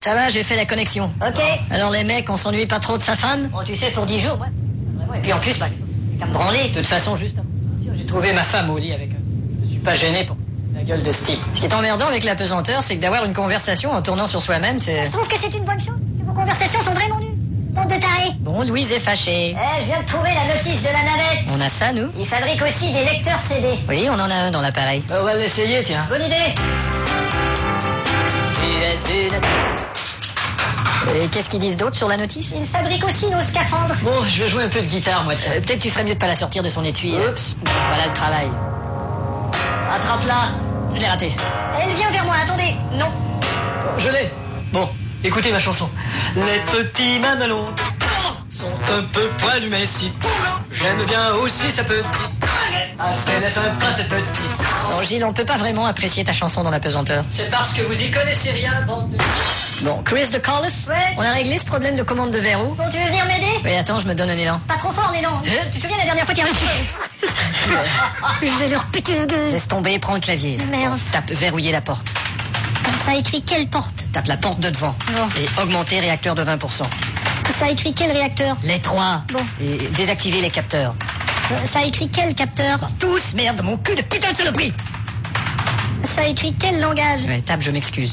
Ça va, j'ai fait la connexion. Ok. Alors les mecs, on s'ennuie pas trop de sa femme? Bon, tu sais, pour 10 jours, ouais. Et puis en plus, bah, j'ai qu'à me branler. De toute façon, juste avant de partir, j'ai trouvé ma femme au lit avec eux. Je suis pas gêné pour la gueule de ce type. Ce qui est emmerdant avec la pesanteur, c'est que d'avoir une conversation en tournant sur soi-même, c'est... Je trouve que c'est une bonne chose, que vos conversations sont vraiment nulles. Bande de tarés. Bon, Louise est fâchée. Je viens de trouver la notice de la navette. On a ça, nous? Ils fabriquent aussi des lecteurs CD. Oui, on en a un dans l'appareil. On va l'essayer, tiens. Bonne idée. Et qu'est-ce qu'ils disent d'autre sur la notice? Ils fabriquent aussi nos scaphandres. Bon, je vais jouer un peu de guitare, moi, tiens. Peut-être tu ferais mieux de pas la sortir de son étui. Oups. Voilà le travail. Attrape-la. Je l'ai raté. Elle vient vers moi, attendez. Non. Je l'ai. Bon, écoutez ma chanson. Les petits mamelons sont un peu poilus, mais si j'aime bien aussi sa petite. Ah, c'est sympa, cette petite. Non, Gilles, on peut pas vraiment apprécier ta chanson dans la pesanteur. C'est parce que vous y connaissez rien, bande de... Bon, Chris de Collis? Ouais. On a réglé ce problème de commande de verrou? Bon, tu veux venir m'aider? Oui, attends, je me donne un élan. Pas trop fort, l'élan. Tu te souviens la dernière fois qu'il y a Je vais leur péter la gueule. Laisse tomber, prends le clavier. Merde. Bon, tape verrouiller la porte. Ça écrit quelle porte? Tape la porte de devant. Bon. Et augmenter réacteur de 20%. Ça écrit quel réacteur? Les 3. Bon. Et désactiver les capteurs. Ça écrit quel capteur? Tous, merde, mon cul de putain de saloperie. Ça écrit quel langage? Ouais, tape, je m'excuse.